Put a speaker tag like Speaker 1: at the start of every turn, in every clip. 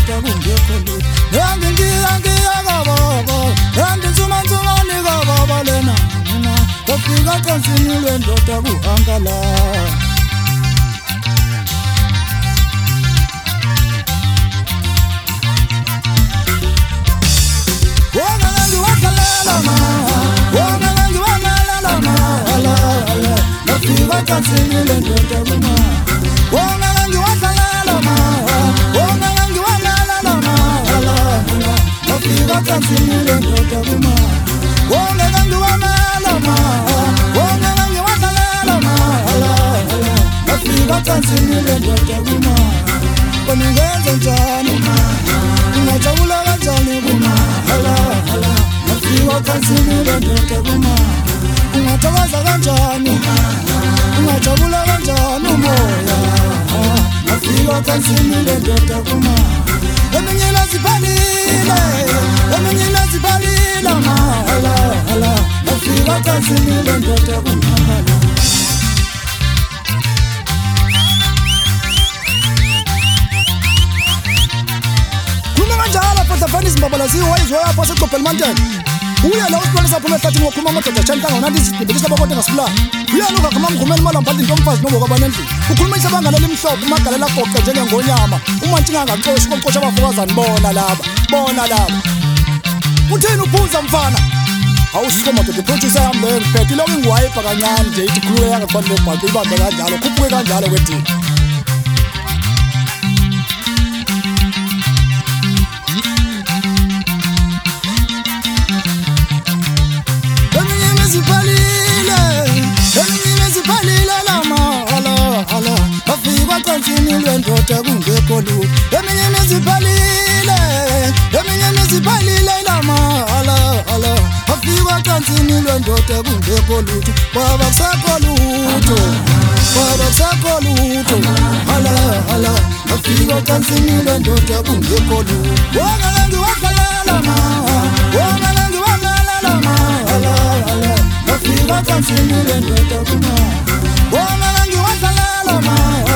Speaker 1: ndoda kungekho lutho ngiyakababa andinsumansumanikababa lena ngafika cansini lwendoda kuhankala Nafika cansini lwendoda kuma wona ngiwadlalela ma wona ngiwadlalela ma nafika cansini lwendoda kuma wona ngiwadlalela ma wona ngiwadlalela ma nafika cansini lwendoda kuma konengenza njani ngajabula kanjani kuma nafika cansini lwendoda kuma ungathokoza kanjani ungajabula kanjani umoya nafika cansini lwendoda kuma eminye naziphalile mahala nafika cansini lwendoda kuma kanjalo photafani zimbabalaziwe wayizoyapho seqophela mantene uya la usibonisa phuma ehlathini wokhuluma amadoda atshani kangonanti izidibelisa abakote ngasilanga uyalo kakhuluma mngumeli malambali into omfazi nongokwaba nendlini ukhuluma isabangalela imhlobo umagalela goqe njengengonyama umantshinga angaxoshi komxosha abafokazani bona laba uthini uphuza mfana awusiko madoda iproducer yami leyo ngiphethe iloko inguwayibha kancane nje ithi khulule yangefanele lebhalto ibambe kanjalo khuphuke kanjalo kwedini Ziphalile lama bafika cansini lwendoda kungekho lutho eminye niziphalile lama bafika cansini lwendoda kungekho lutho baba kusakho lutho bafika cansini lwendoda kungekho lutho wona ngiwadlalela ma nafika cansini lwendoda kuma wona ngiwadlalela ma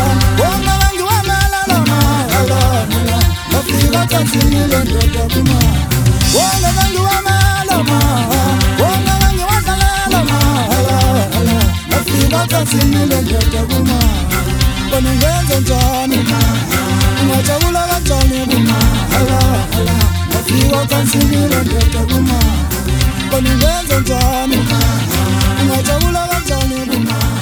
Speaker 1: nafika cansini lwendoda kuma wona ngiwadlalela ma nafika cansini lwendoda kuma konengenza njani ungajabula kanjani kuma nafika cansini lwendoda kuma konengenza njani ungajabula kanjani kuma